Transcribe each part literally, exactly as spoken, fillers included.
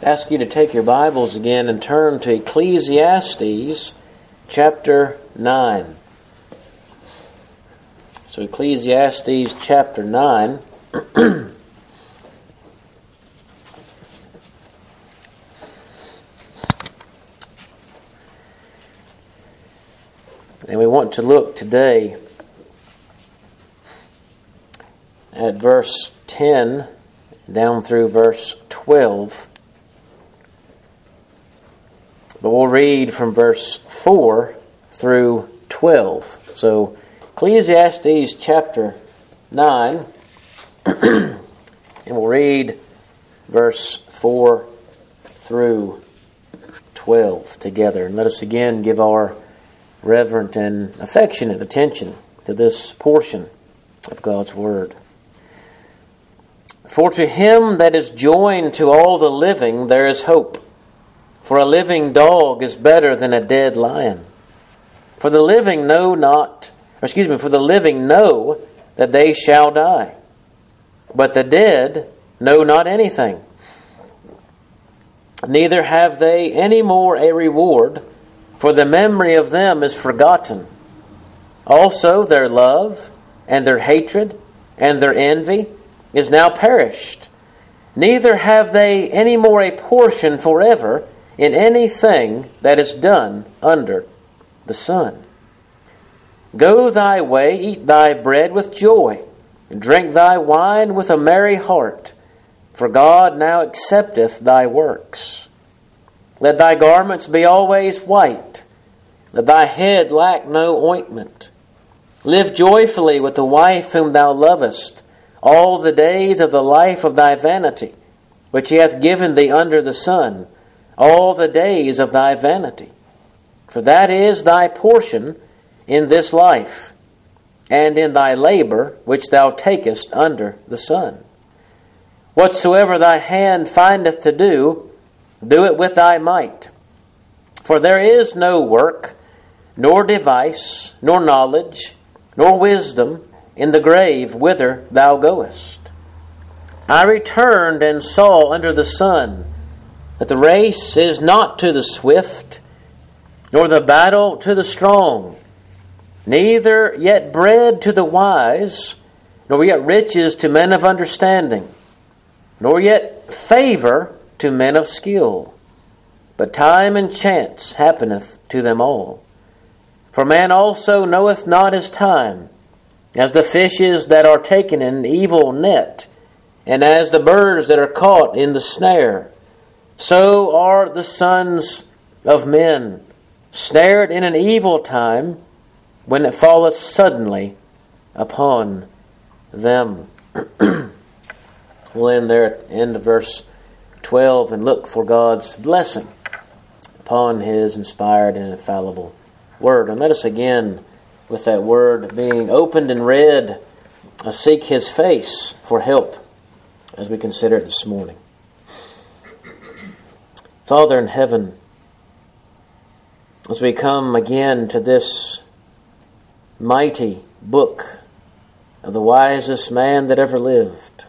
ask you to take your Bibles again and turn to Ecclesiastes chapter nine. So Ecclesiastes chapter nine. And we want to look today at verse ten down through verse twelve. But we'll read from verse four through twelve. So, Ecclesiastes chapter nine, and we'll read verse four through twelve together. And let us again give our reverent and affectionate attention to this portion of God's Word. For to him that is joined to all the living there is hope. For a living dog is better than a dead lion. For the living know not, or excuse me, for the living know that they shall die. But the dead know not anything. Neither have they any more a reward, for the memory of them is forgotten. Also their love, and their hatred, and their envy is now perished. Neither have they any more a portion forever in anything that is done under the sun. Go thy way, eat thy bread with joy, and drink thy wine with a merry heart, for God now accepteth thy works. Let thy garments be always white, let thy head lack no ointment. Live joyfully with the wife whom thou lovest, all the days of the life of thy vanity, which he hath given thee under the sun, all the days of thy vanity. For that is thy portion in this life, and in thy labor which thou takest under the sun. Whatsoever thy hand findeth to do, do it with thy might. For there is no work, nor device, nor knowledge, nor wisdom in the grave whither thou goest. I returned and saw under the sun that the race is not to the swift, nor the battle to the strong, neither yet bread to the wise, nor yet riches to men of understanding, nor yet favor to men of skill. But time and chance happeneth to them all. For man also knoweth not his time, as the fishes that are taken in evil net, and as the birds that are caught in the snare. So are the sons of men snared in an evil time, when it falleth suddenly upon them. We'll end there at the end of verse twelve and look for God's blessing upon His inspired and infallible Word. And let us again, with that Word being opened and read, seek His face for help as we consider it this morning. Father in heaven, as we come again to this mighty book of the wisest man that ever lived,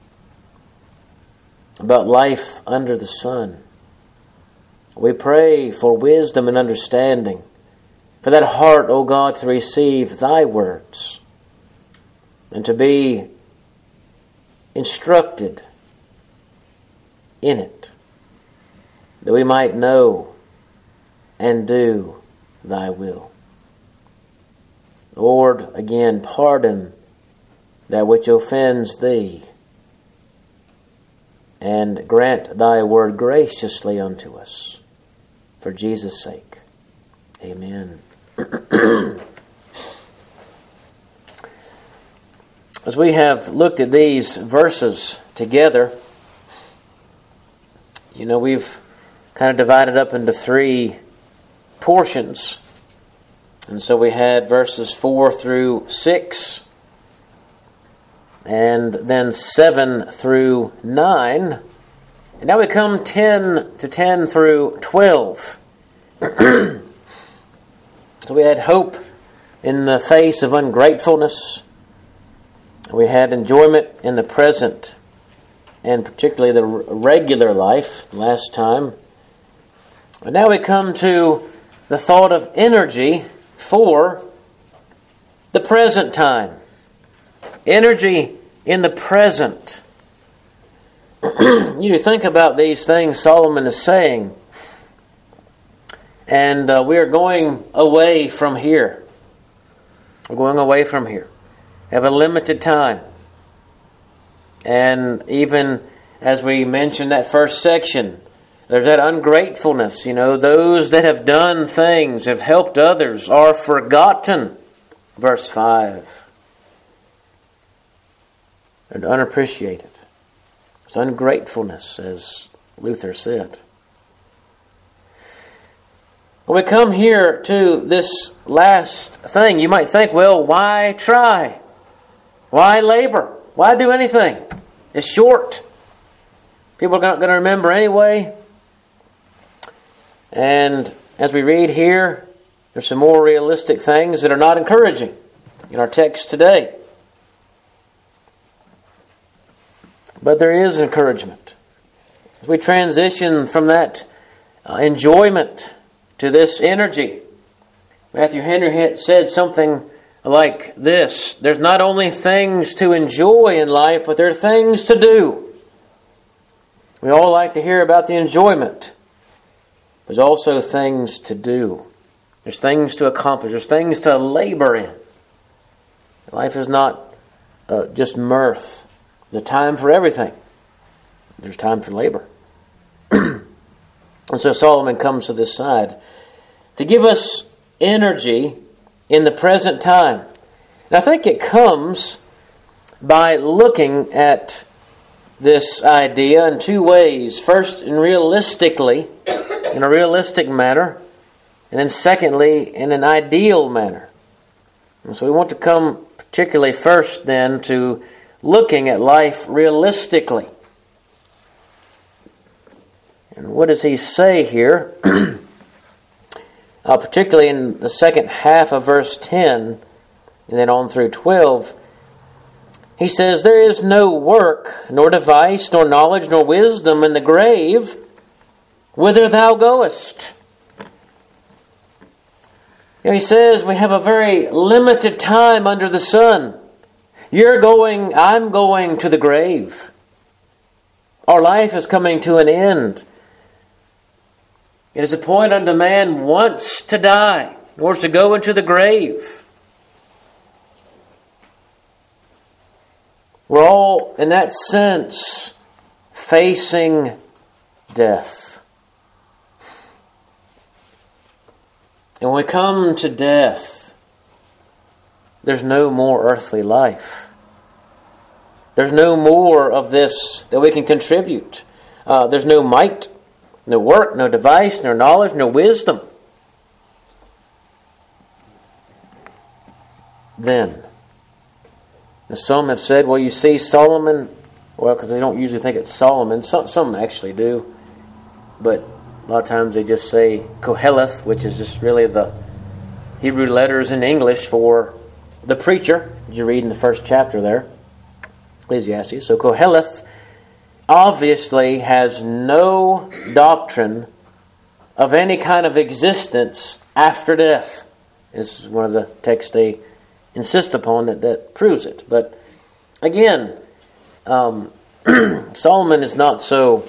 about life under the sun, we pray for wisdom and understanding, for that heart, O God, to receive Thy words and to be instructed in it, that we might know and do Thy will. Lord, again, pardon that which offends Thee, and grant Thy word graciously unto us. For Jesus' sake. Amen. As we have looked at these verses together, you know, we've kind of divided up into three portions. And so we had verses four through six, and then seven through nine. And now we come ten to ten through twelve. So we had hope in the face of ungratefulness. We had enjoyment in the present. and particularly the regular life last time. But now we come to the thought of energy for the present time. Energy in the present. You think about these things Solomon is saying, and uh, we are going away from here. We're going away from here. We have a limited time. And even as we mentioned that first section, there's that ungratefulness. You know, those that have done things, have helped others, are forgotten. Verse five. They're unappreciated. It's ungratefulness, as Luther said. When we come here to this last thing, you might think, well, why try? Why labor? Why do anything? It's short. People are not going to remember anyway. And as we read here, there's some more realistic things that are not encouraging in our text today. But there is encouragement. As we transition from that uh, enjoyment to this energy, Matthew Henry said something like this: there's not only things to enjoy in life, but there are things to do. We all like to hear about the enjoyment. There's also things to do. There's things to accomplish. There's things to labor in. Life is not uh, just mirth. There's a time for everything. There's time for labor. And so Solomon comes to this side to give us energy in the present time. And I think it comes by looking at this idea in two ways. First, in realistically, in a realistic manner, and then secondly, in an ideal manner. And so we want to come particularly first then to looking at life realistically. And what does he say here? uh, particularly in the second half of verse ten, and then on through twelve, he says, there is no work, nor device, nor knowledge, nor wisdom in the grave, whither thou goest. You know, he says we have a very limited time under the sun. You're going, I'm going to the grave. Our life is coming to an end. It is appointed unto man once to die, in order to go into the grave. We're all, in that sense, facing death. And when we come to death, there's no more earthly life. There's no more of this that we can contribute. Uh, there's no might, no work, no device, no knowledge, no wisdom. Then, and some have said, well, you see, Solomon, well, because they don't usually think it's Solomon. Some, some actually do. But a lot of times they just say Koheleth, which is just really the Hebrew letters in English for the preacher. You read in the first chapter there, Ecclesiastes. So Koheleth obviously has no doctrine of any kind of existence after death. This is one of the texts they insist upon that, that proves it. But again, um, Solomon is not so,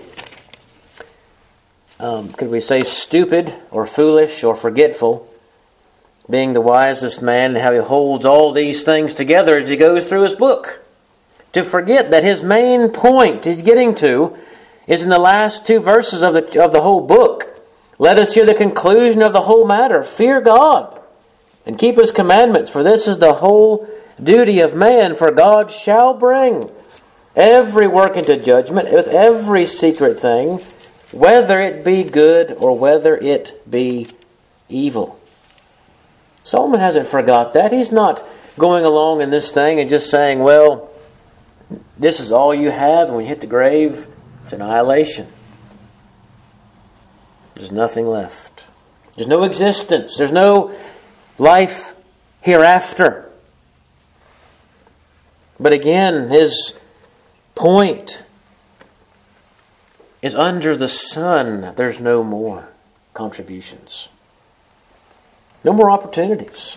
um, could we say, stupid or foolish or forgetful, being the wisest man, and how he holds all these things together as he goes through his book, to forget that his main point he's getting to is in the last two verses of the of the whole book. Let us hear the conclusion of the whole matter. Fear God and keep His commandments, for this is the whole duty of man. For God shall bring every work into judgment with every secret thing, whether it be good or whether it be evil. Solomon hasn't forgot that. He's not going along in this thing and just saying, well, this is all you have, and when you hit the grave, it's annihilation. There's nothing left. There's no existence. There's no life hereafter. But again, his point is under the sun, there's no more contributions. No more opportunities.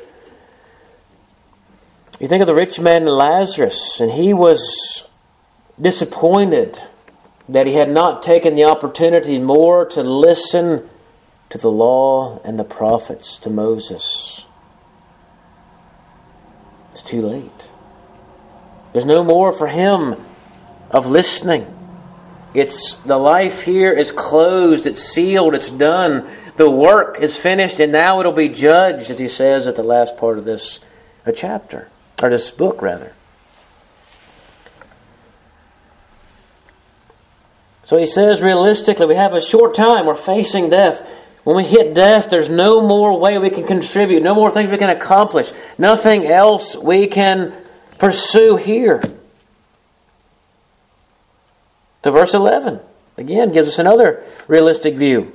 You think of the rich man Lazarus, and he was disappointed that he had not taken the opportunity more to listen to the law and the prophets, to Moses. It's too late. There's no more for him of listening. It's the life here is closed, it's sealed, it's done. The work is finished, and now it'll be judged, as he says at the last part of this a chapter, or this book rather. So he says, realistically, we have a short time. We're facing death. When we hit death, there's no more way we can contribute, no more things we can accomplish, nothing else we can pursue here. To verse eleven, again, gives us another realistic view.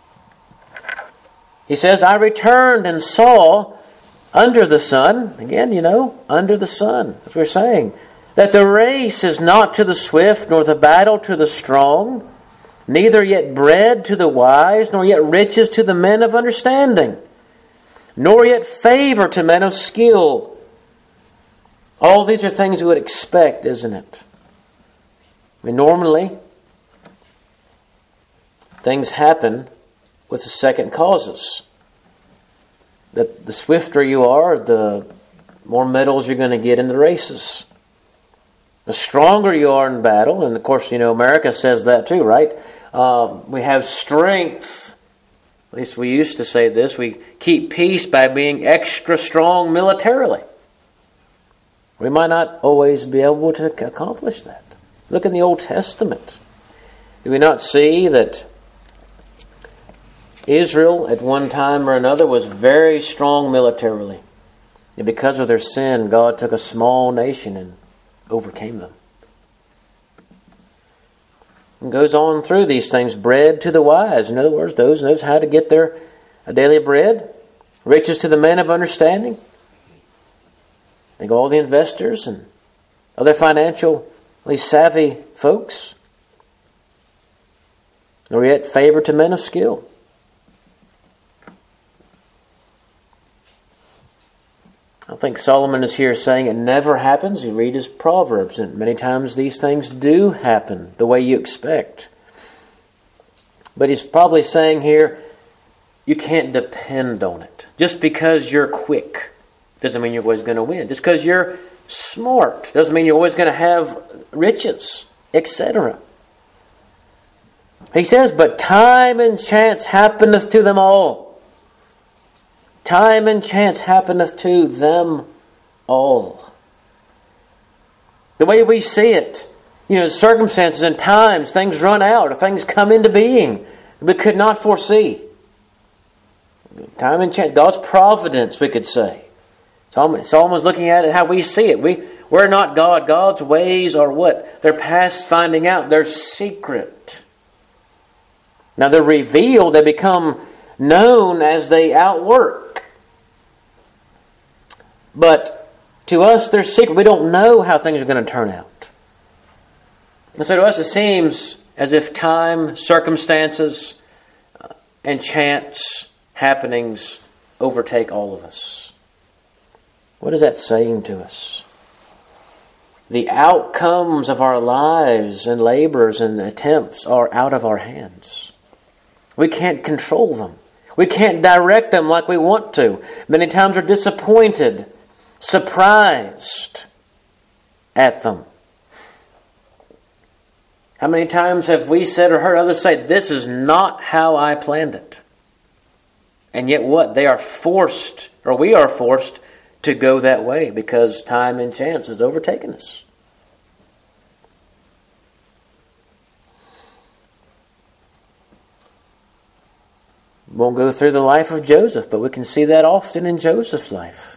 He says, I returned and saw under the sun, again, you know, under the sun, as we're saying, that the race is not to the swift, nor the battle to the strong, neither yet bread to the wise, nor yet riches to the men of understanding, nor yet favor to men of skill. All these are things you would expect, isn't it? I mean, normally, things happen with the second causes. That the swifter you are, the more medals you're going to get in the races. The stronger you are in battle, and of course, you know, America says that too, right? Um, we have strength. At least we used to say this. We keep peace by being extra strong militarily. We might not always be able to accomplish that. Look in the Old Testament. Do we not see that Israel at one time or another was very strong militarily? And because of their sin, God took a small nation and overcame them. And goes on through these things. Bread to the wise. In other words, those knows how to get their daily bread. Riches to the men of understanding. Think of all the investors and other financially savvy folks. Nor yet favor to men of skill. I think Solomon is here saying it never happens. You read his Proverbs, and many times these things do happen the way you expect. But he's probably saying here, you can't depend on it. Just because you're quick doesn't mean you're always going to win. Just because you're smart doesn't mean you're always going to have riches, et cetera. He says, but time and chance happeneth to them all. Time and chance happeneth to them all. The way we see it, you know, circumstances and times, things run out, or things come into being we could not foresee. Time and chance, God's providence, we could say. Solomon's looking at it how we see it. We, we're not God. God's ways are what? They're past finding out. They're secret. Now they're revealed. They become known as they outwork. But to us, they're secret. We don't know how things are going to turn out. And so to us, it seems as if time, circumstances, and chance happenings overtake all of us. What is that saying to us? The outcomes of our lives and labors and attempts are out of our hands. We can't control them. We can't direct them like we want to. Many times we're disappointed, surprised at them. How many times have we said or heard others say, this is not how I planned it? And yet what? They are forced, or we are forced, to go that way because time and chance has overtaken us. Won't go through the life of Joseph, but we can see that often in Joseph's life.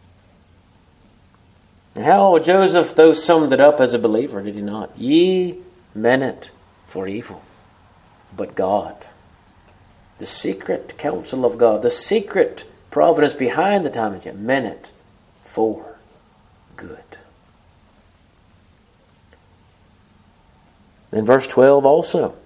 And how Joseph, though, summed it up as a believer, did he not? Ye meant it for evil, but God, the secret counsel of God, the secret providence behind the time and chance, meant it for good. In verse twelve also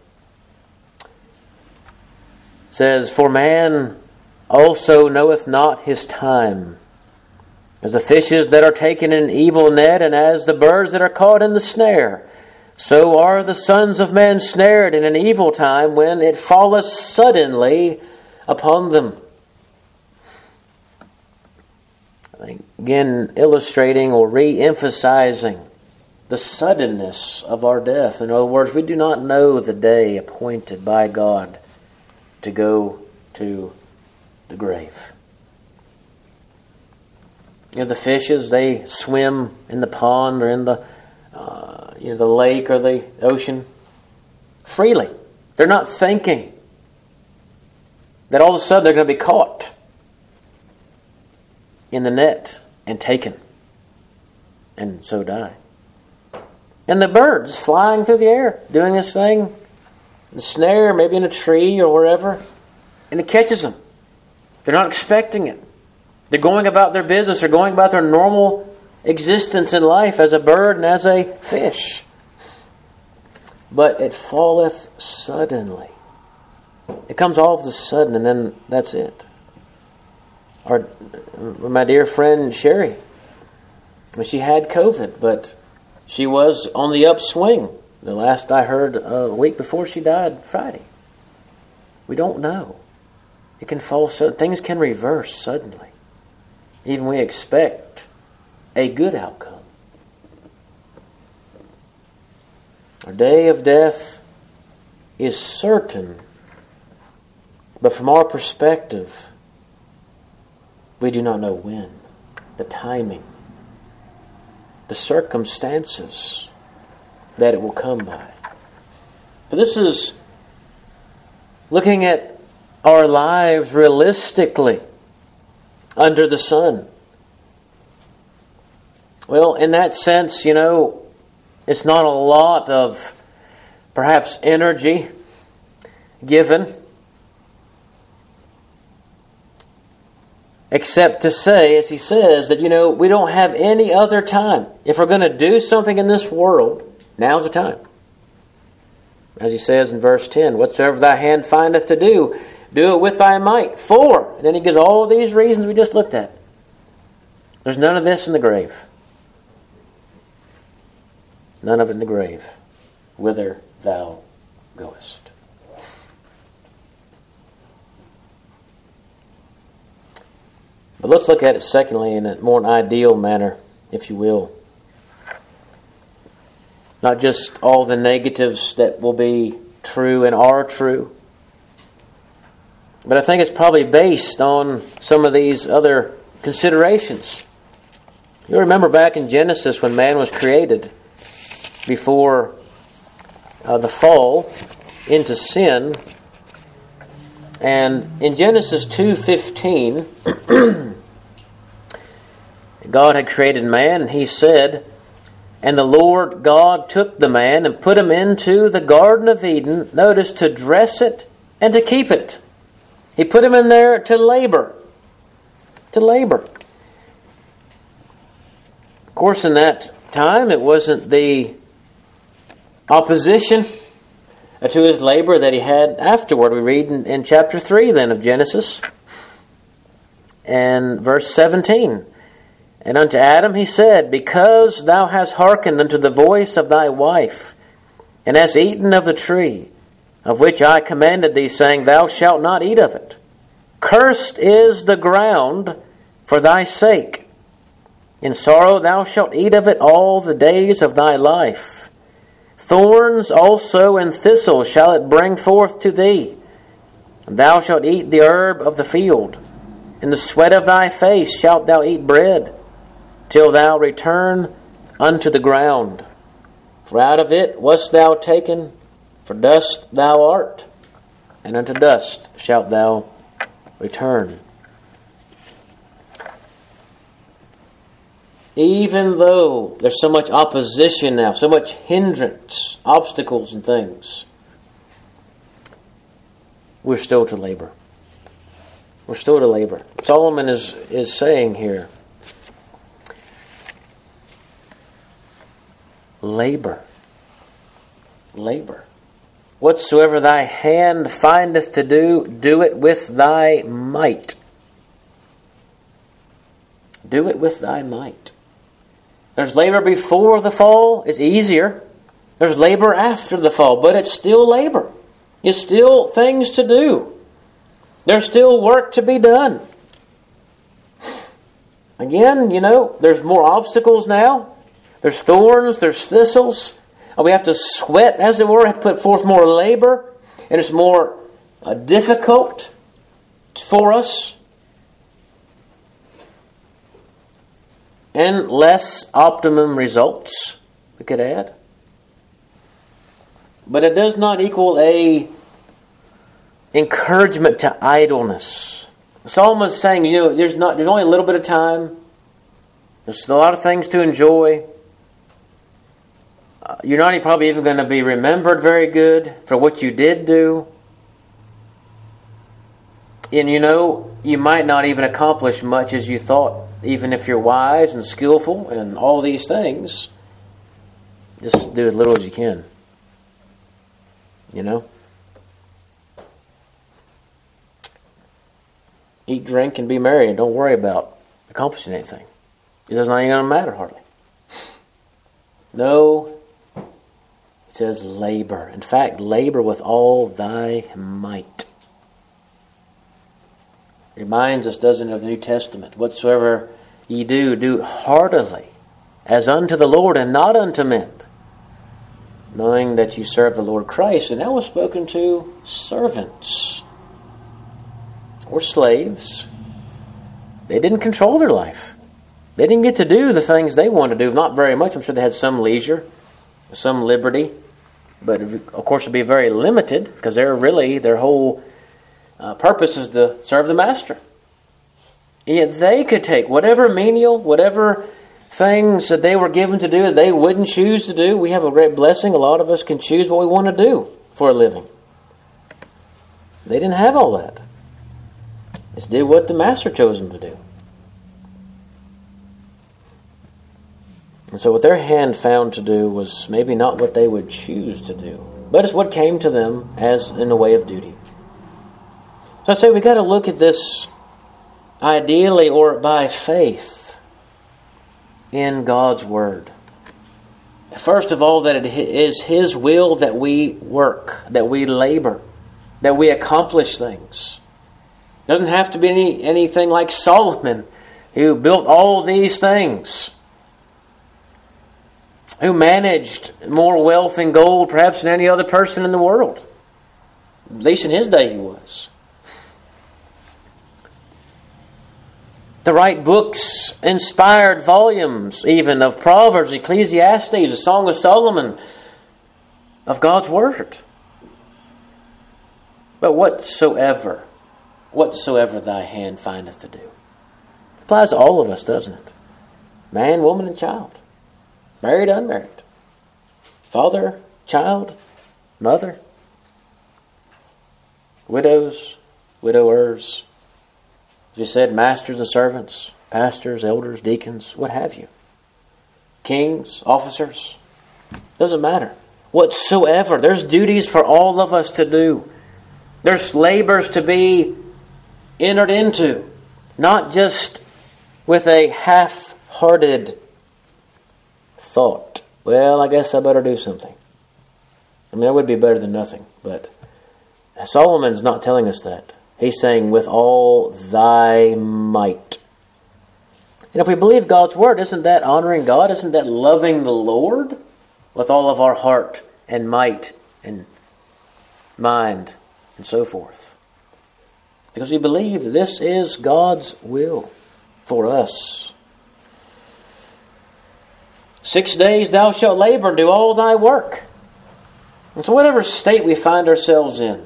says, "For man also knoweth not his time, as the fishes that are taken in an evil net, and as the birds that are caught in the snare. So are the sons of men snared in an evil time, when it falleth suddenly upon them." Again, illustrating or re-emphasizing the suddenness of our death. In other words, we do not know the day appointed by God to go to the grave. You know, the fishes, they swim in the pond or in the uh, you know, the lake or the ocean freely. They're not thinking that all of a sudden they're going to be caught in the net and taken and so die. And the birds flying through the air, doing this thing, the snare, maybe in a tree or wherever, and it catches them. They're not expecting it. They're going about their business. They're going about their normal existence in life as a bird and as a fish. But it falleth suddenly. It comes all of a sudden, and then that's it. Our, my dear friend Sherry, she had COVID, but she was on the upswing. The last I heard, a week before she died, Friday. We don't know. It can fall so things can reverse suddenly. Even we expect a good outcome. Our day of death is certain, but from our perspective, we do not know when, the timing, the circumstances that it will come by. But this is looking at our lives realistically under the sun. Well, in that sense, you know, it's not a lot of perhaps energy given, except to say, as he says, that, you know, we don't have any other time. If we're going to do something in this world, now's the time. As he says in verse ten, "Whatsoever thy hand findeth to do, do it with thy might." For, and then he gives all of these reasons we just looked at. There's none of this in the grave. None of it in the grave, whither thou goest. But let's look at it secondly in a more ideal manner, if you will. Not just all the negatives that will be true and are true, but I think it's probably based on some of these other considerations. You remember back in Genesis when man was created, before uh, the fall into sin, and in Genesis two fifteen, God had created man, and he said, "And the Lord God took the man and put him into the Garden of Eden," notice, "to dress it and to keep it." He put him in there to labor. To labor. Of course, in that time, it wasn't the opposition to his labor that he had afterward. We read in, in chapter three then of Genesis, and verse seventeen. "And unto Adam he said, Because thou hast hearkened unto the voice of thy wife, and hast eaten of the tree, of which I commanded thee, saying, Thou shalt not eat of it. Cursed is the ground for thy sake. In sorrow thou shalt eat of it all the days of thy life. Thorns also and thistles shall it bring forth to thee. And thou shalt eat the herb of the field. In the sweat of thy face shalt thou eat bread, till thou return unto the ground. For out of it wast thou taken, for dust thou art, and unto dust shalt thou return." Even though there's so much opposition now, so much hindrance, obstacles and things, we're still to labor. We're still to labor. Solomon is, is saying here, labor. labor. Whatsoever thy hand findeth to do, do it with thy might. Do it with thy might. There's labor before the fall. It's easier. There's labor after the fall, but it's still labor. It's still things to do. There's still work to be done. Again, you know, there's more obstacles now. There's thorns, there's thistles. We have to sweat, as it were, have to put forth more labor, and it's more uh, difficult for us. And less optimum results, we could add. But it does not equal a encouragement to idleness. Psalm is saying, you know, there's not there's only a little bit of time. There's a lot of things to enjoy. Uh, you're not probably even going to be remembered very good for what you did do. And you know, you might not even accomplish much as you thought, even if you're wise and skillful and all these things. Just do as little as you can. You know? Eat, drink, and be merry, and don't worry about accomplishing anything. It's not even going to matter hardly. No, it says labor. In fact, labor with all thy might. It reminds us, doesn't it, of the New Testament. Whatsoever ye do, do heartily, as unto the Lord and not unto men, knowing that you serve the Lord Christ. And that was spoken to servants or slaves. They didn't control their life. They didn't get to do the things they wanted to do. Not very much. I'm sure they had some leisure, some liberty. But of course it would be very limited, because they're really, their whole uh, purpose is to serve the master. And yet they could take whatever menial, whatever things that they were given to do that they wouldn't choose to do. We have a great blessing. A lot of us can choose what we want to do for a living. They didn't have all that. They just did what the master chose them to do. And so what their hand found to do was maybe not what they would choose to do, but it's what came to them as in the way of duty. So I say we got to look at this ideally or by faith in God's Word. First of all, that it is His will that we work, that we labor, that we accomplish things. It doesn't have to be any, anything like Solomon, who built all these things, who managed more wealth and gold perhaps than any other person in the world. At least in his day he was. To write books, inspired volumes even of Proverbs, Ecclesiastes, the Song of Solomon, of God's Word. But whatsoever, whatsoever thy hand findeth to do. Applies to all of us, doesn't it? Man, woman, and child. Married, unmarried. Father, child, mother. Widows, widowers. As we said, masters and servants, pastors, elders, deacons, what have you. Kings, officers. Doesn't matter. Whatsoever. There's duties for all of us to do. There's labors to be entered into. Not just with a half-hearted thought. Well, I guess I better do something. I mean, that would be better than nothing. But Solomon's not telling us that. He's saying, with all thy might. And if we believe God's Word, isn't that honoring God? Isn't that loving the Lord? With all of our heart and might and mind and so forth. Because we believe this is God's will for us. Six days thou shalt labor and do all thy work. And so whatever state we find ourselves in,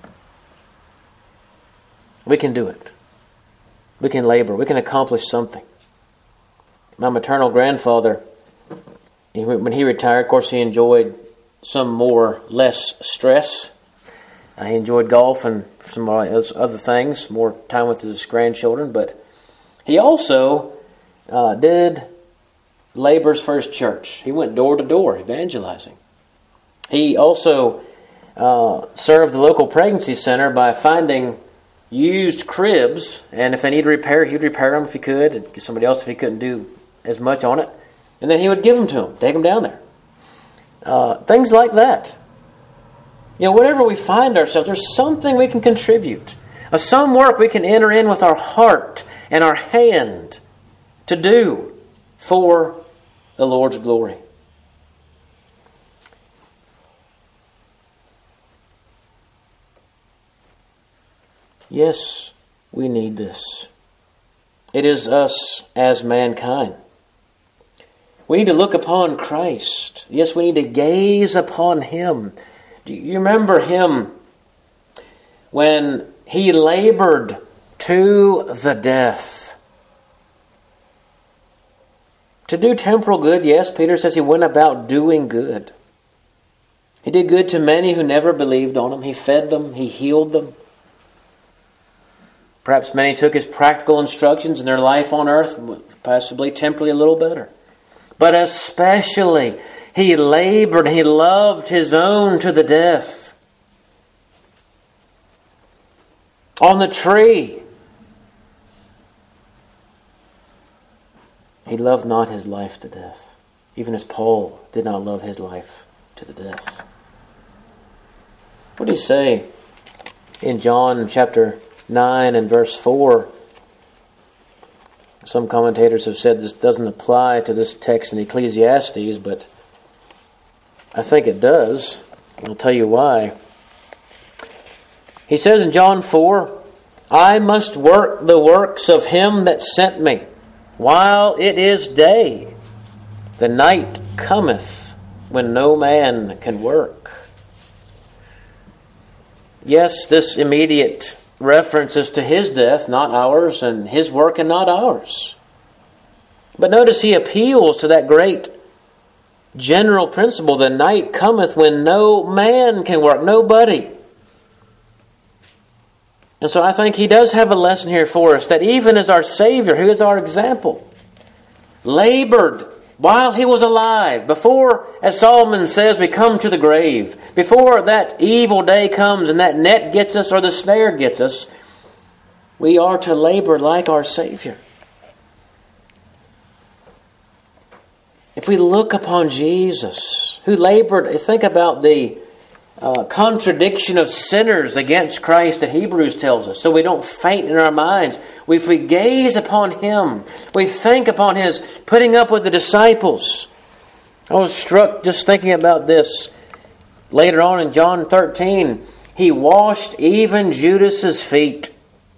we can do it. We can labor. We can accomplish something. My maternal grandfather, when he retired, of course he enjoyed some more, less stress. He enjoyed golf and some other things, more time with his grandchildren. But he also uh, did labors for his church. He went door to door evangelizing. He also uh, served the local pregnancy center by finding used cribs, and if they need repair, he'd repair them if he could, and get somebody else if he couldn't do as much on it. And then he would give them to them, take them down there. Uh, things like that. You know, whatever we find ourselves, there's something we can contribute. Uh, some work we can enter in with our heart and our hand to do for the Lord's glory. Yes, we need this. It is us as mankind. We need to look upon Christ. Yes, we need to gaze upon Him. Do you remember Him when He labored to the death? To do temporal good, yes, Peter says He went about doing good. He did good to many who never believed on Him. He fed them. He healed them. Perhaps many took His practical instructions and their life on earth, possibly temporarily a little better. But especially, He labored, He loved His own to the death. On the tree, He loved not His life to death, even as Paul did not love his life to the death. What did He say in John chapter nine and verse four? Some commentators have said this doesn't apply to this text in Ecclesiastes, but I think it does. I'll tell you why. He says in John four, I must work the works of Him that sent me, while it is day. The night cometh when no man can work. Yes, this immediate references to His death, not ours, and His work and not ours. But notice He appeals to that great general principle, the night cometh when no man can work, nobody. And so I think He does have a lesson here for us, that even as our Savior, who is our example, labored while He was alive, before, as Solomon says, we come to the grave, before that evil day comes and that net gets us or the snare gets us, we are to labor like our Savior. If we look upon Jesus, who labored, think about the uh, contradiction of sinners against Christ that Hebrews tells us, so we don't faint in our minds. If we gaze upon Him, we think upon His putting up with the disciples. I was struck just thinking about this later on in John thirteen. He washed even Judas's feet.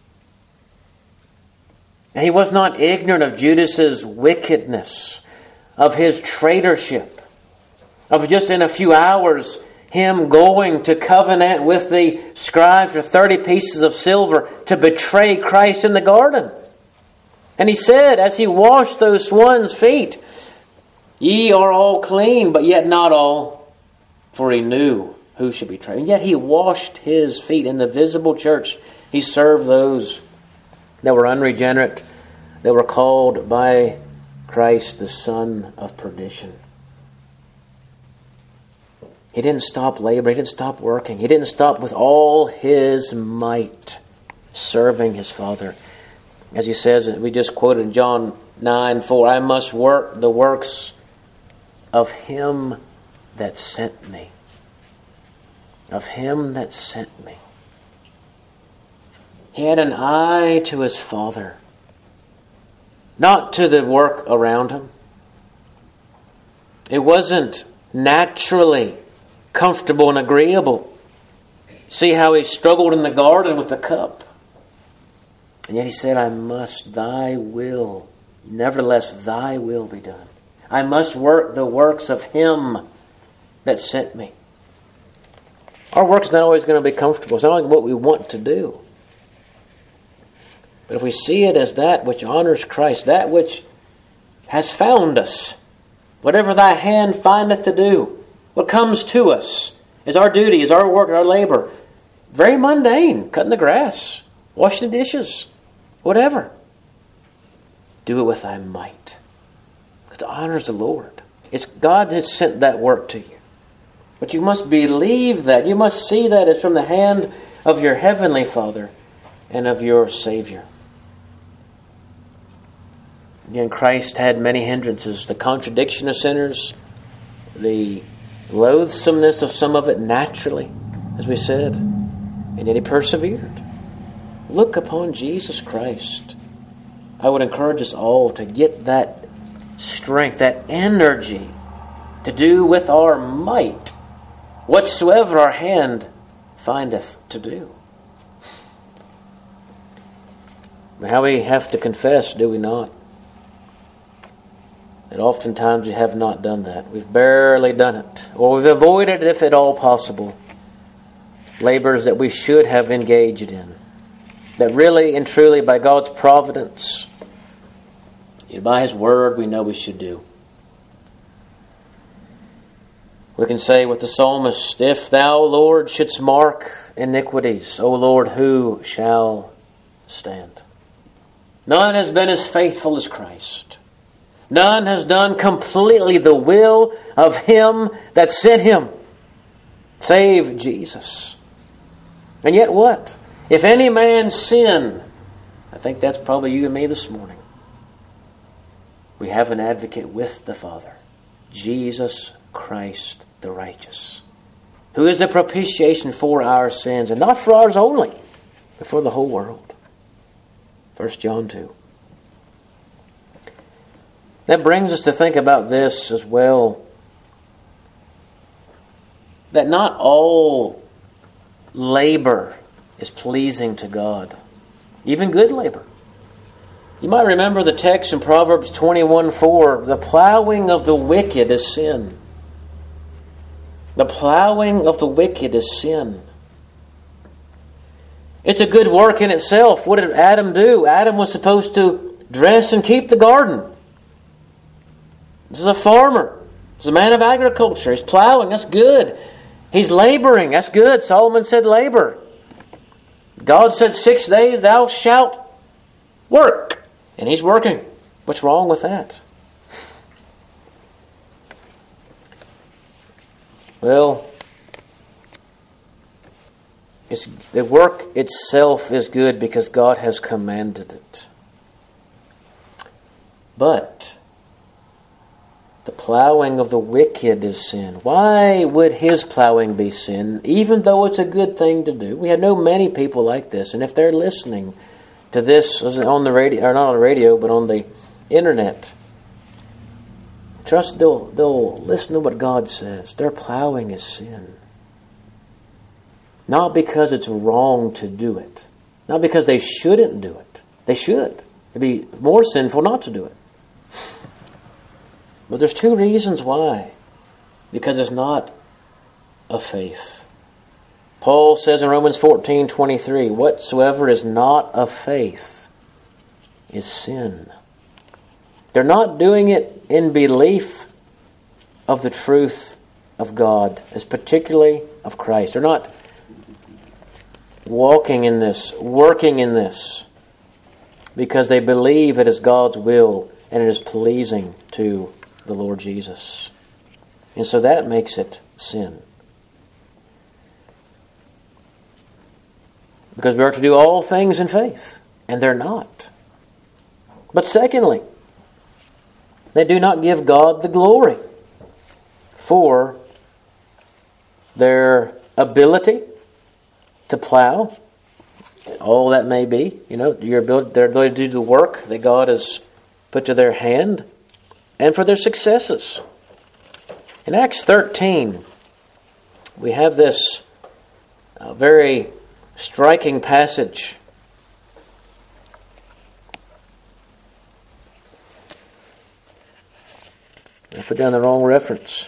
And He was not ignorant of Judas's wickedness, of his traitorship, of just in a few hours him going to covenant with the scribes for thirty pieces of silver to betray Christ in the garden. And He said, as He washed those swans' feet, ye are all clean, but yet not all, for He knew who should betray. And yet He washed His feet. In the visible church, He served those that were unregenerate, that were called by Christ the son of perdition. He didn't stop laboring. He didn't stop working. He didn't stop with all His might serving His Father. As He says, we just quoted in John nine four, I must work the works of Him that sent me. Of Him that sent me. He had an eye to His Father, not to the work around Him. It wasn't naturally comfortable and agreeable. See how He struggled in the garden with the cup. And yet He said, I must, Thy will, nevertheless Thy will be done. I must work the works of Him that sent me. Our work's not always going to be comfortable. It's not always what we want to do. But if we see it as that which honors Christ, that which has found us, whatever Thy hand findeth to do, what comes to us is our duty, is our work, our labor. Very mundane, cutting the grass, washing the dishes, whatever. Do it with Thy might, because it honors the Lord. It's God that sent that work to you. But you must believe that. You must see that as from the hand of your heavenly Father and of your Savior. Again, Christ had many hindrances. The contradiction of sinners, the loathsomeness of some of it naturally, as we said. And yet He persevered. Look upon Jesus Christ. I would encourage us all to get that strength, that energy to do with our might whatsoever our hand findeth to do. How we have to confess, do we not? That oftentimes we have not done that. We've barely done it. Or we've avoided, if at all possible, labors that we should have engaged in. That really and truly by God's providence, by His Word, we know we should do. We can say with the psalmist, if Thou, Lord, shouldst mark iniquities, O Lord, who shall stand? None has been as faithful as Christ. None has done completely the will of Him that sent Him, save Jesus. And yet what? If any man sin, I think that's probably you and me this morning. We have an advocate with the Father, Jesus Christ the righteous, who is the propitiation for our sins, and not for ours only, but for the whole world. First John two. That brings us to think about this as well, that not all labor is pleasing to God, even good labor. You might remember the text in Proverbs twenty-one four, the plowing of the wicked is sin. The plowing of the wicked is sin. It's a good work in itself. What did Adam do? Adam was supposed to dress and keep the garden. This is a farmer. He's a man of agriculture. He's plowing. That's good. He's laboring. That's good. Solomon said labor. God said six days thou shalt work. And he's working. What's wrong with that? Well, it's, the work itself is good because God has commanded it. But the plowing of the wicked is sin. Why would his plowing be sin, even though it's a good thing to do? We have know many people like this, and if they're listening to this on the radio, or not on the radio, but on the internet, trust they'll they'll listen to what God says. Their plowing is sin. Not because it's wrong to do it. Not because they shouldn't do it. They should. It'd be more sinful not to do it. But there's two reasons why. Because it's not of faith. Paul says in Romans fourteen twenty-three, whatsoever is not of faith is sin. They're not doing it in belief of the truth of God, as particularly of Christ. They're not walking in this, working in this, because they believe it is God's will and it is pleasing to the Lord Jesus. And so that makes it sin. Because we are to do all things in faith, and they're not. But secondly, they do not give God the glory for their ability to plow, all that may be. You know, your ability, their ability to do the work that God has put to their hand, and for their successes. In Acts thirteen, we have this uh, very striking passage. I put down the wrong reference.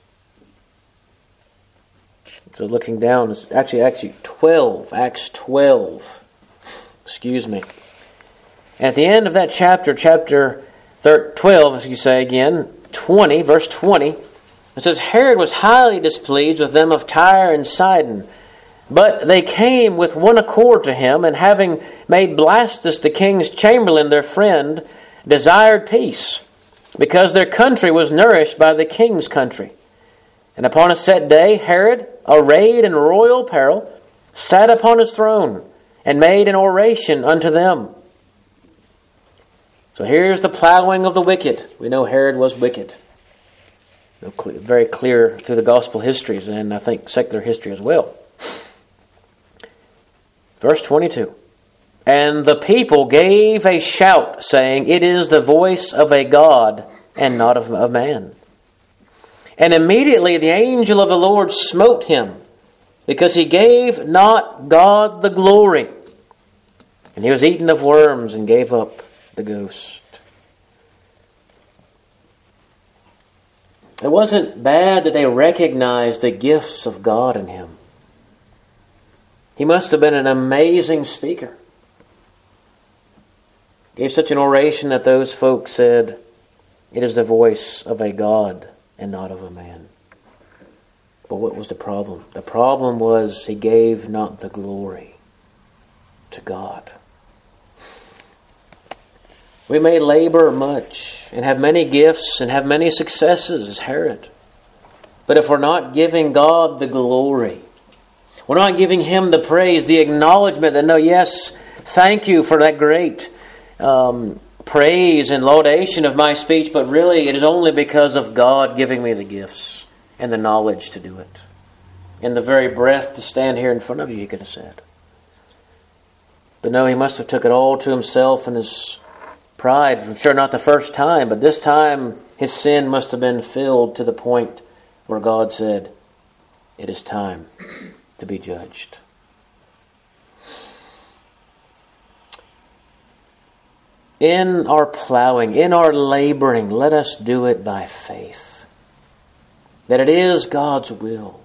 So looking down, it's actually actually twelve, Acts twelve. Excuse me. And at the end of that chapter, chapter twelve, as you say again, twenty, verse twenty, it says, Herod was highly displeased with them of Tyre and Sidon. But they came with one accord to him, and having made Blastus the king's chamberlain their friend, desired peace, because their country was nourished by the king's country. And upon a set day, Herod, arrayed in royal apparel, sat upon his throne, and made an oration unto them. So here's the plowing of the wicked. We know Herod was wicked. Very clear through the gospel histories, and I think secular history as well. Verse twenty-two. And the people gave a shout, saying, It is the voice of a God, and not of a man. And immediately the angel of the Lord smote him, because he gave not God the glory. And he was eaten of worms, and gave up the ghost. It wasn't bad that they recognized the gifts of God in him. He must have been an amazing speaker. Gave such an oration that those folks said, It is the voice of a God and not of a man. But what was the problem? The problem was he gave not the glory to God. We may labor much and have many gifts and have many successes as Herod. But if we're not giving God the glory, we're not giving Him the praise, the acknowledgement that, no, yes, thank you for that great um, praise and laudation of my speech, but really it is only because of God giving me the gifts and the knowledge to do it. And the very breath to stand here in front of you, He could have said. But no, He must have took it all to Himself and His pride. I'm sure not the first time, but this time His sin must have been filled to the point where God said, It is time to be judged. In our plowing, in our laboring, let us do it by faith. That it is God's will.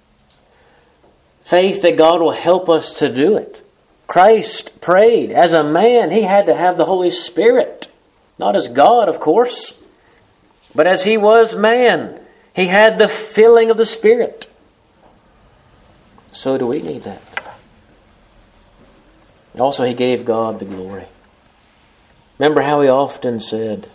Faith that God will help us to do it. Christ prayed. As a man, He had to have the Holy Spirit. Not as God, of course. But as He was man, He had the filling of the Spirit. So do we need that. Also, He gave God the glory. Remember how He often said,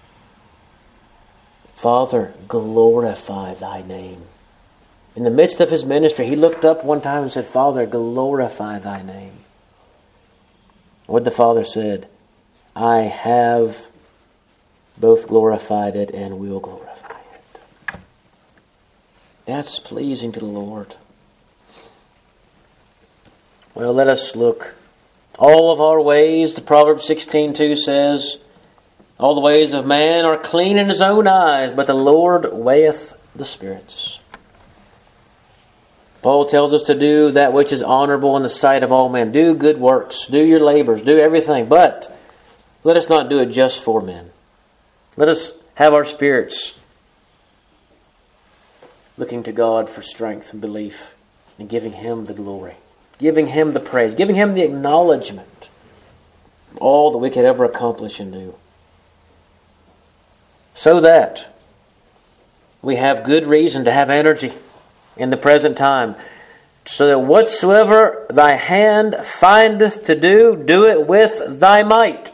Father, glorify Thy name. In the midst of His ministry, He looked up one time and said, Father, glorify Thy name. What the Father said, I have both glorified it and will glorify it. That's pleasing to the Lord. Well, let us look. All of our ways, the Proverbs sixteen two says, all the ways of man are clean in his own eyes, but the Lord weigheth the spirits. Paul tells us to do that which is honorable in the sight of all men. Do good works. Do your labors. Do everything. But let us not do it just for men. Let us have our spirits looking to God for strength and belief and giving Him the glory. Giving Him the praise. Giving Him the acknowledgement of all that we could ever accomplish and do. So that we have good reason to have energy in the present time, so that whatsoever thy hand findeth to do, do it with thy might.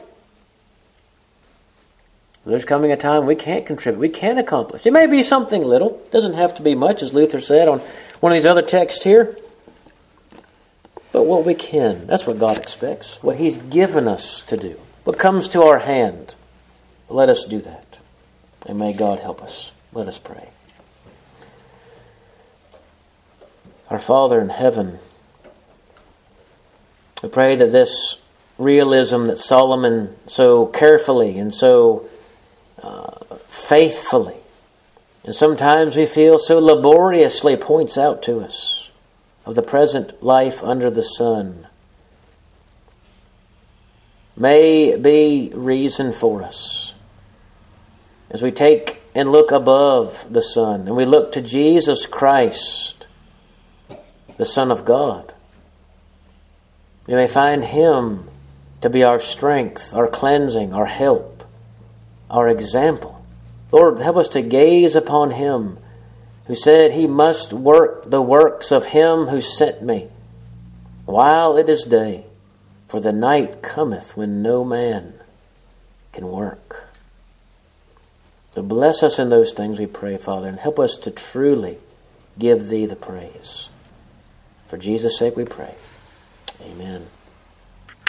There's coming a time we can't contribute, we can't accomplish. It may be something little, it doesn't have to be much, as Luther said on one of these other texts here. But what we can, that's what God expects, what He's given us to do, what comes to our hand. Let us do that. And may God help us. Let us pray. Our Father in heaven, we pray that this realism that Solomon so carefully and so uh, faithfully, and sometimes we feel so laboriously points out to us of the present life under the sun, may be reason for us as we take and look above the sun and we look to Jesus Christ, the Son of God. We may find Him to be our strength, our cleansing, our help, our example. Lord, help us to gaze upon Him who said He must work the works of Him who sent me while it is day, for the night cometh when no man can work. So bless us in those things, we pray, Father, and help us to truly give thee the praise. For Jesus' sake we pray.